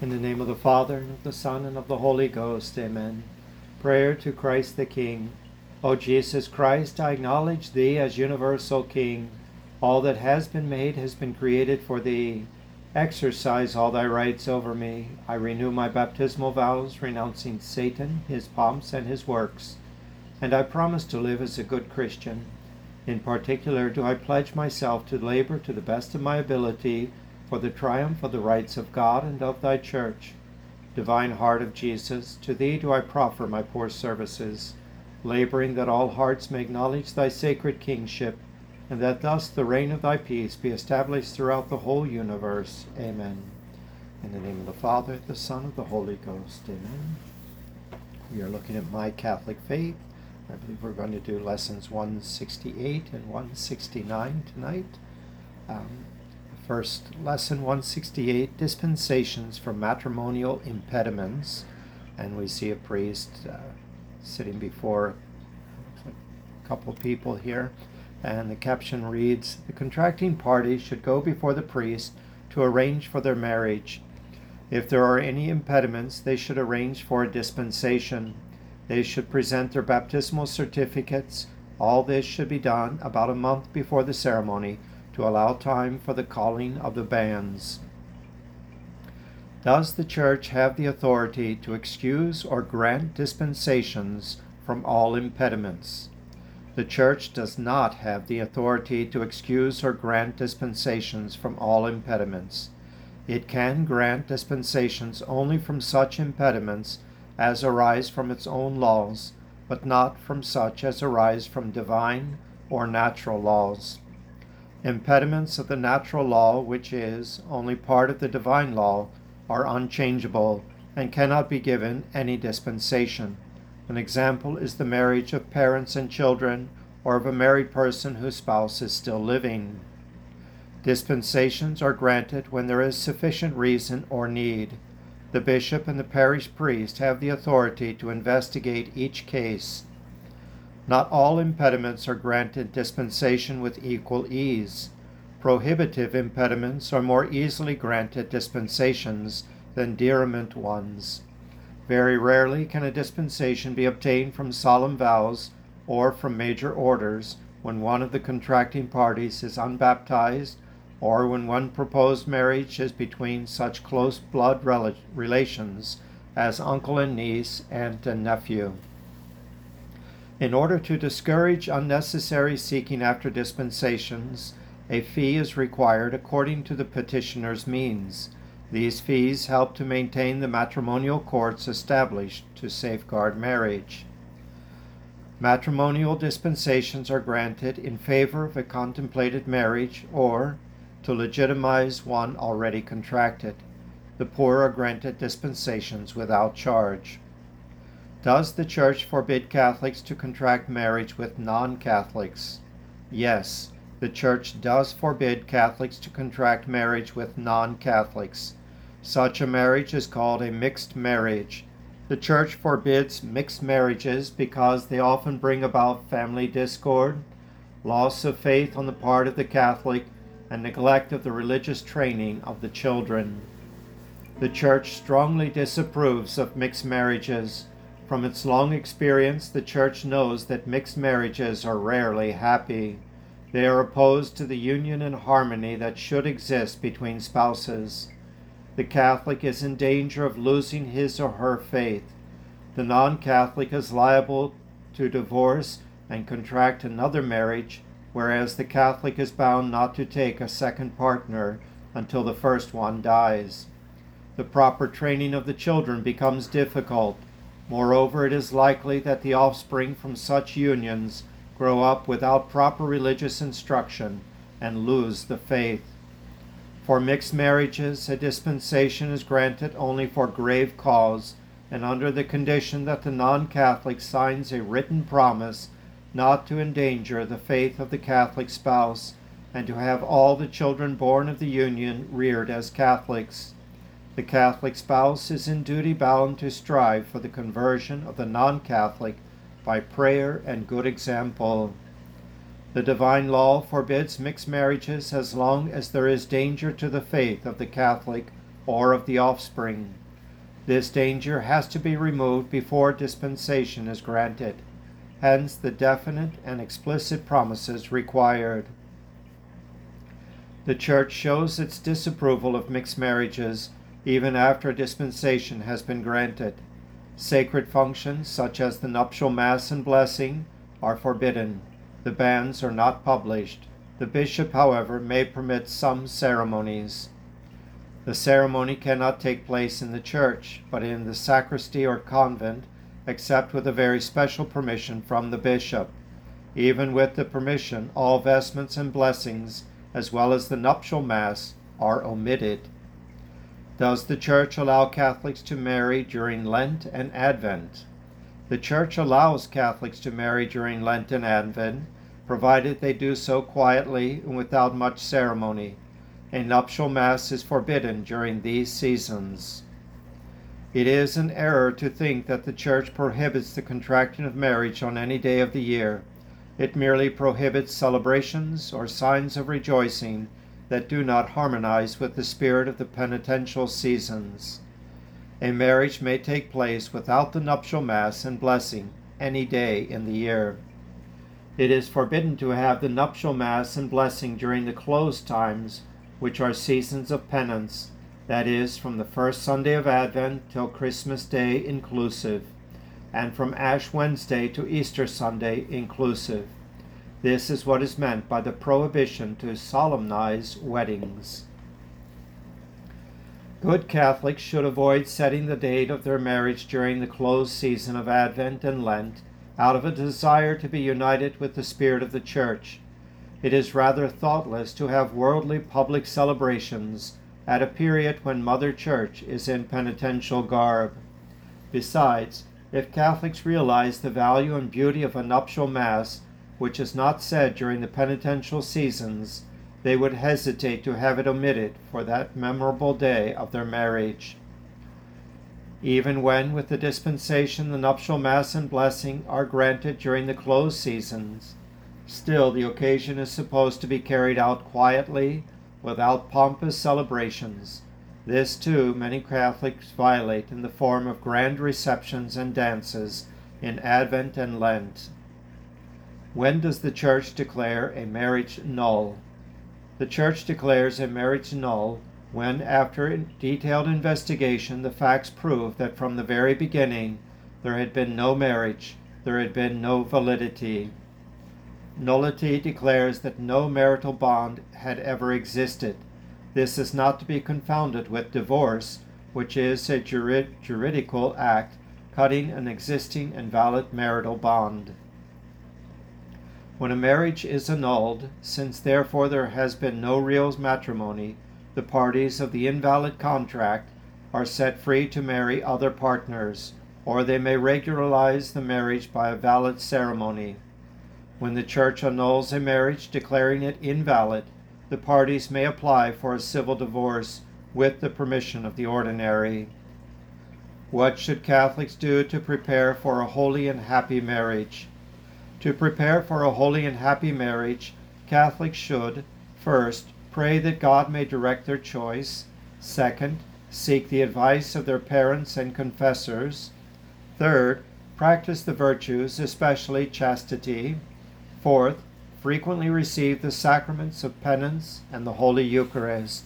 In the name of the Father, and of the Son, and of the Holy Ghost. Amen. Prayer to Christ the King. O Jesus Christ, I acknowledge Thee as universal King. All that has been made has been created for Thee. Exercise all Thy rights over me. I renew my baptismal vows, renouncing Satan, his pomps, and his works. And I promise to live as a good Christian. In particular, do I pledge myself to labor to the best of my ability for the triumph of the rights of God and of Thy Church. Divine Heart of Jesus, to Thee do I proffer my poor services, laboring that all hearts may acknowledge Thy sacred kingship, and that thus the reign of Thy peace be established throughout the whole universe. Amen. In the name of the Father, the Son, and the Holy Ghost. Amen. We are looking at My Catholic Faith. I believe we're going to do lessons 168 and 169 tonight. First lesson 168, Dispensations from Matrimonial Impediments. And we see a priest sitting before a couple people here. And the caption reads, the contracting party should go before the priest to arrange for their marriage. If there are any impediments, they should arrange for a dispensation. They should present their baptismal certificates. All this should be done about a month before the ceremony, to allow time for the calling of the banns. Does the Church have the authority to excuse or grant dispensations from all impediments? The Church does not have the authority to excuse or grant dispensations from all impediments. It can grant dispensations only from such impediments as arise from its own laws, but not from such as arise from divine or natural laws. Impediments of the natural law, which is only part of the divine law, are unchangeable and cannot be given any dispensation. An example is the marriage of parents and children, or of a married person whose spouse is still living. Dispensations are granted when there is sufficient reason or need. The bishop and the parish priest have the authority to investigate each case. Not all impediments are granted dispensation with equal ease. Prohibitive impediments are more easily granted dispensations than diriment ones. Very rarely can a dispensation be obtained from solemn vows or from major orders when one of the contracting parties is unbaptized, or when one proposed marriage is between such close blood relations as uncle and niece, aunt and nephew. In order to discourage unnecessary seeking after dispensations, a fee is required according to the petitioner's means. These fees help to maintain the matrimonial courts established to safeguard marriage. Matrimonial dispensations are granted in favor of a contemplated marriage or to legitimize one already contracted. The poor are granted dispensations without charge. Does the Church forbid Catholics to contract marriage with non-Catholics? Yes, the Church does forbid Catholics to contract marriage with non-Catholics. Such a marriage is called a mixed marriage. The Church forbids mixed marriages because they often bring about family discord, loss of faith on the part of the Catholic, and neglect of the religious training of the children. The Church strongly disapproves of mixed marriages. From its long experience, the Church knows that mixed marriages are rarely happy. They are opposed to the union and harmony that should exist between spouses. The Catholic is in danger of losing his or her faith. The non-Catholic is liable to divorce and contract another marriage, whereas the Catholic is bound not to take a second partner until the first one dies. The proper training of the children becomes difficult. Moreover, it is likely that the offspring from such unions grow up without proper religious instruction and lose the faith. For mixed marriages, a dispensation is granted only for grave cause and under the condition that the non-Catholic signs a written promise not to endanger the faith of the Catholic spouse and to have all the children born of the union reared as Catholics. The Catholic spouse is in duty bound to strive for the conversion of the non-Catholic by prayer and good example. The divine law forbids mixed marriages as long as there is danger to the faith of the Catholic or of the offspring. This danger has to be removed before dispensation is granted. Hence the definite and explicit promises required. The Church shows its disapproval of mixed marriages even after a dispensation has been granted. Sacred functions such as the nuptial mass and blessing are forbidden. The bans are not published. The bishop, however, may permit some ceremonies. The ceremony cannot take place in the church, but in the sacristy or convent, except with a very special permission from the bishop. Even with the permission, all vestments and blessings, as well as the nuptial mass, are omitted. Does the Church allow Catholics to marry during Lent and Advent? The Church allows Catholics to marry during Lent and Advent, provided they do so quietly and without much ceremony. A nuptial mass is forbidden during these seasons. It is an error to think that the Church prohibits the contracting of marriage on any day of the year. It merely prohibits celebrations or signs of rejoicing that do not harmonize with the spirit of the penitential seasons. A marriage may take place without the nuptial mass and blessing any day in the year. It is forbidden to have the nuptial mass and blessing during the closed times, which are seasons of penance, that is, from the first Sunday of Advent till Christmas Day inclusive, and from Ash Wednesday to Easter Sunday inclusive. This is what is meant by the prohibition to solemnize weddings. Good Catholics should avoid setting the date of their marriage during the closed season of Advent and Lent, out of a desire to be united with the spirit of the Church. It is rather thoughtless to have worldly public celebrations at a period when Mother Church is in penitential garb. Besides, if Catholics realize the value and beauty of a nuptial mass, which is not said during the penitential seasons, they would hesitate to have it omitted for that memorable day of their marriage. Even when, with the dispensation, the nuptial mass and blessing are granted during the closed seasons, still the occasion is supposed to be carried out quietly, without pompous celebrations. This, too, many Catholics violate in the form of grand receptions and dances in Advent and Lent. When does the Church declare a marriage null? The Church declares a marriage null when, after detailed investigation, the facts prove that from the very beginning there had been no marriage, there had been no validity. Nullity declares that no marital bond had ever existed. This is not to be confounded with divorce, which is a juridical act cutting an existing and valid marital bond. When a marriage is annulled, since therefore there has been no real matrimony, the parties of the invalid contract are set free to marry other partners, or they may regularize the marriage by a valid ceremony. When the Church annuls a marriage, declaring it invalid, the parties may apply for a civil divorce with the permission of the ordinary. What should Catholics do to prepare for a holy and happy marriage? To prepare for a holy and happy marriage, Catholics should, first, pray that God may direct their choice. Second, seek the advice of their parents and confessors. Third, practice the virtues, especially chastity. Fourth, frequently receive the sacraments of penance and the Holy Eucharist.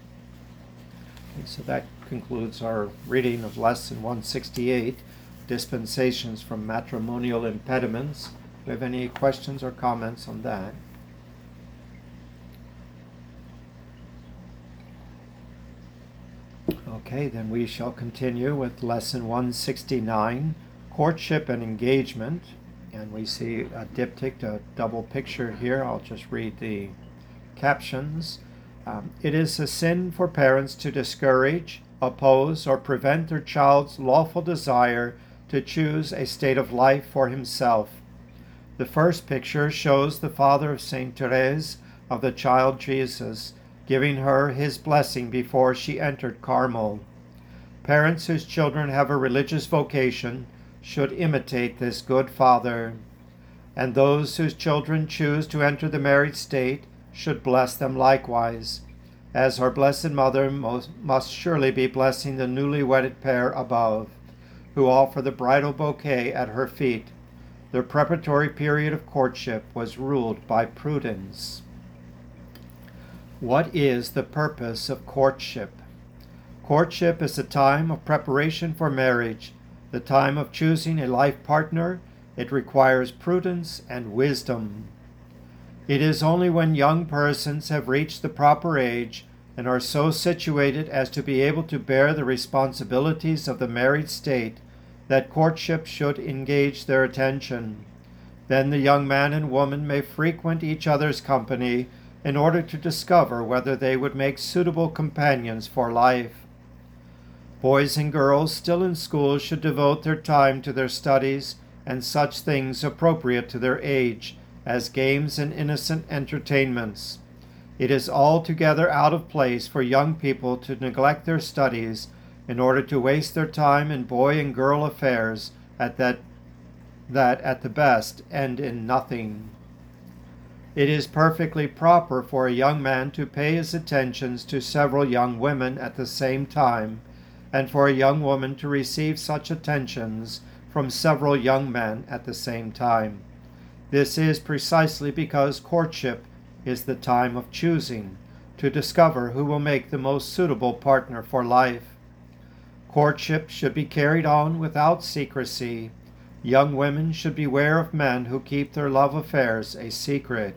Okay, so that concludes our reading of Lesson 168, Dispensations from Matrimonial Impediments. Do you have any questions or comments on that? Okay, then we shall continue with Lesson 169, Courtship and Engagement. And we see a diptych, a double picture here. I'll just read the captions. It is a sin for parents to discourage, oppose, or prevent their child's lawful desire to choose a state of life for himself. The first picture shows the father of Saint Therese of the Child Jesus, giving her his blessing before she entered Carmel. Parents whose children have a religious vocation should imitate this good father, and those whose children choose to enter the married state should bless them likewise. as our Blessed Mother must surely be blessing the newly wedded pair above, who offer the bridal bouquet at her feet. Their preparatory period of courtship was ruled by prudence. What is the purpose of courtship? Courtship is a time of preparation for marriage, the time of choosing a life partner. It requires prudence and wisdom. It is only when young persons have reached the proper age and are so situated as to be able to bear the responsibilities of the married state that courtship should engage their attention. Then the young man and woman may frequent each other's company in order to discover whether they would make suitable companions for life. Boys and girls still in school should devote their time to their studies and such things appropriate to their age, as games and innocent entertainments. It is altogether out of place for young people to neglect their studies in order to waste their time in boy and girl affairs that at the best end in nothing. It is perfectly proper for a young man to pay his attentions to several young women at the same time, and for a young woman to receive such attentions from several young men at the same time. This is precisely because courtship is the time of choosing, to discover who will make the most suitable partner for life. Courtship should be carried on without secrecy. Young women should beware of men who keep their love affairs a secret.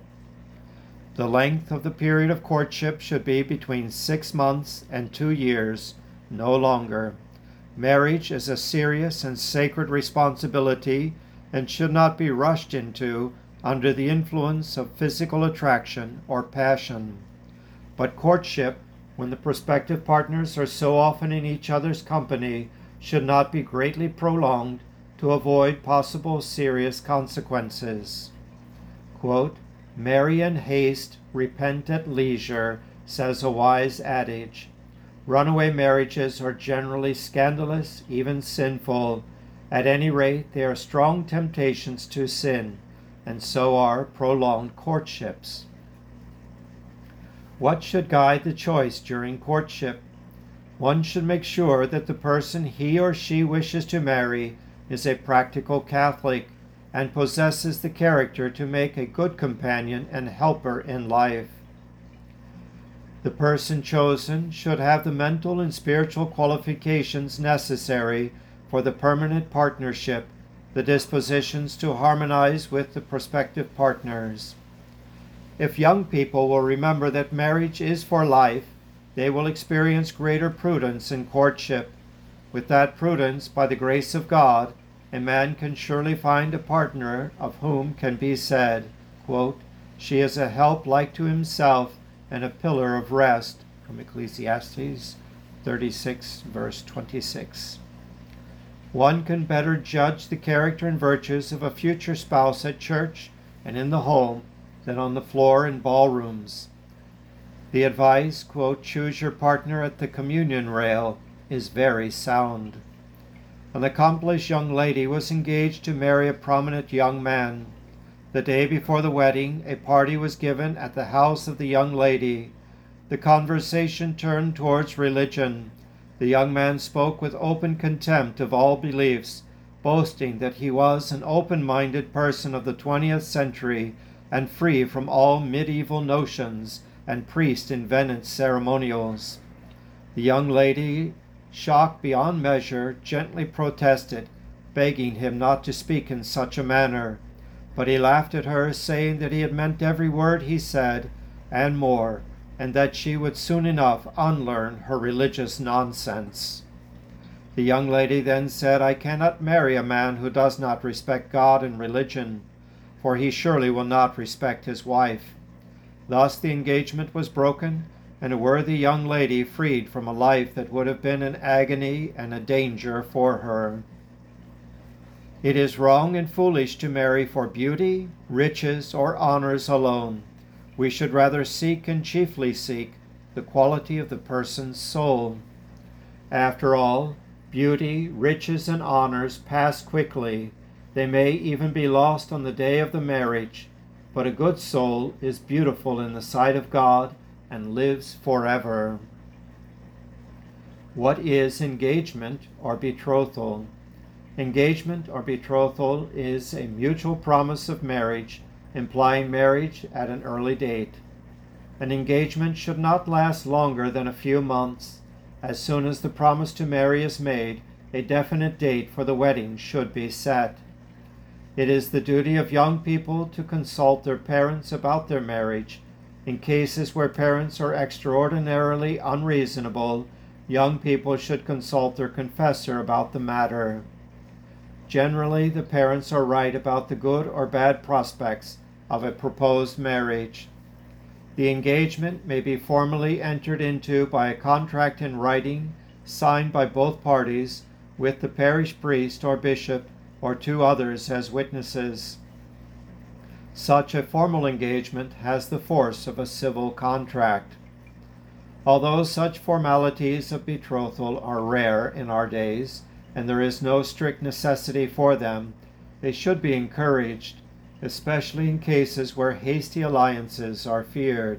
The length of the period of courtship should be between 6 months and 2 years, no longer. Marriage is a serious and sacred responsibility and should not be rushed into under the influence of physical attraction or passion. But courtship, when the prospective partners are so often in each other's company, should not be greatly prolonged to avoid possible serious consequences. Quote, "Marry in haste, repent at leisure," says a wise adage. Runaway marriages are generally scandalous, even sinful. At any rate, they are strong temptations to sin, and so are prolonged courtships. What should guide the choice during courtship? One should make sure that the person he or she wishes to marry is a practical Catholic and possesses the character to make a good companion and helper in life. The person chosen should have the mental and spiritual qualifications necessary for the permanent partnership, the dispositions to harmonize with the prospective partners. If young people will remember that marriage is for life, they will experience greater prudence in courtship. With that prudence, by the grace of God, a man can surely find a partner of whom can be said, quote, "She is a help like to himself and a pillar of rest," from Ecclesiastes 36, verse 26. One can better judge the character and virtues of a future spouse at church and in the home than on the floor in ballrooms. The advice, quote, "Choose your partner at the communion rail," is very sound. An accomplished young lady was engaged to marry a prominent young man. The day before the wedding, a party was given at the house of the young lady. The conversation turned towards religion. The young man spoke with open contempt of all beliefs, boasting that he was an open-minded person of the 20th century and free from all medieval notions and priest-invented ceremonials. The young lady, shocked beyond measure, gently protested, begging him not to speak in such a manner. But he laughed at her, saying that he had meant every word he said, and more, and that she would soon enough unlearn her religious nonsense. The young lady then said, "I cannot marry a man who does not respect God and religion, for he surely will not respect his wife." Thus the engagement was broken, and a worthy young lady freed from a life that would have been an agony and a danger for her. It is wrong and foolish to marry for beauty, riches, or honors alone. We should rather seek and chiefly seek the quality of the person's soul. After all, beauty, riches, and honors pass quickly. They may even be lost on the day of the marriage, but a good soul is beautiful in the sight of God and lives forever. What is engagement or betrothal? Engagement or betrothal is a mutual promise of marriage, implying marriage at an early date. An engagement should not last longer than a few months. As soon as the promise to marry is made, a definite date for the wedding should be set. It is the duty of young people to consult their parents about their marriage. In cases where parents are extraordinarily unreasonable, young people should consult their confessor about the matter. Generally, the parents are right about the good or bad prospects of a proposed marriage. The engagement may be formally entered into by a contract in writing, signed by both parties, with the parish priest or bishop or two others as witnesses. Such a formal engagement has the force of a civil contract. Although such formalities of betrothal are rare in our days, and there is no strict necessity for them, they should be encouraged, especially in cases where hasty alliances are feared.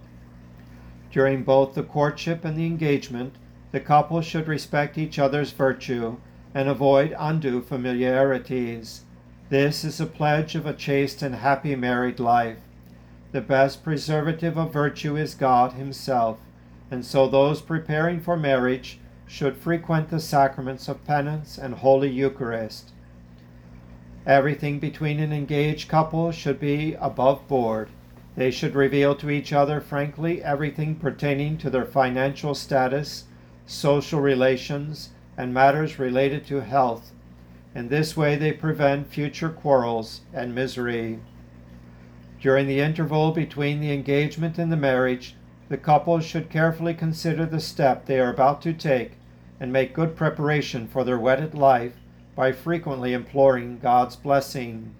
During both the courtship and the engagement, the couple should respect each other's virtue and avoid undue familiarities. This is a pledge of a chaste and happy married life. The best preservative of virtue is God Himself, and so those preparing for marriage should frequent the sacraments of penance and Holy Eucharist. Everything between an engaged couple should be above board. They should reveal to each other frankly everything pertaining to their financial status, social relations, and matters related to health. In this way they prevent future quarrels and misery. During the interval between the engagement and the marriage, the couple should carefully consider the step they are about to take and make good preparation for their wedded life by frequently imploring God's blessing.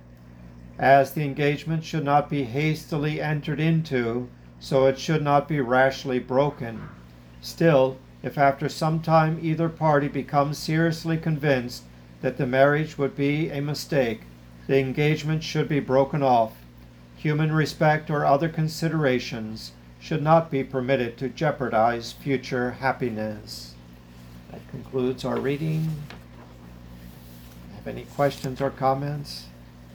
As the engagement should not be hastily entered into, so it should not be rashly broken. Still, if after some time either party becomes seriously convinced that the marriage would be a mistake, the engagement should be broken off. Human respect or other considerations should not be permitted to jeopardize future happiness. That concludes our reading. Have any questions or comments?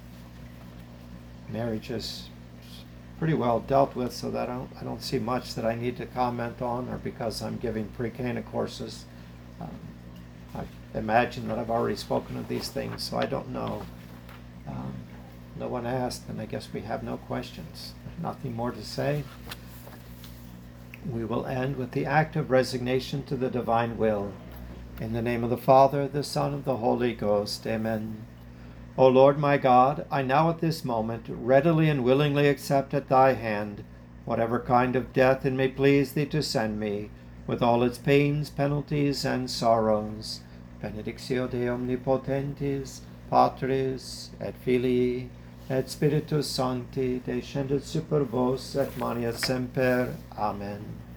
Marriage is pretty well dealt with, so that I don't see much that I need to comment on, or because I'm giving pre-Cana courses. I imagine that I've already spoken of these things, so I don't know. No one asked, and I guess we have no questions. Nothing more to say. We will end with the act of resignation to the divine will. In the name of the Father, the Son, and the Holy Ghost. Amen. O Lord my God, I now at this moment readily and willingly accept at Thy hand whatever kind of death it may please Thee to send me, with all its pains, penalties, and sorrows. Benedictio Dei omnipotentis, Patris, et Filii, et Spiritus Sancti, descendet super vos, et manet semper. Amen.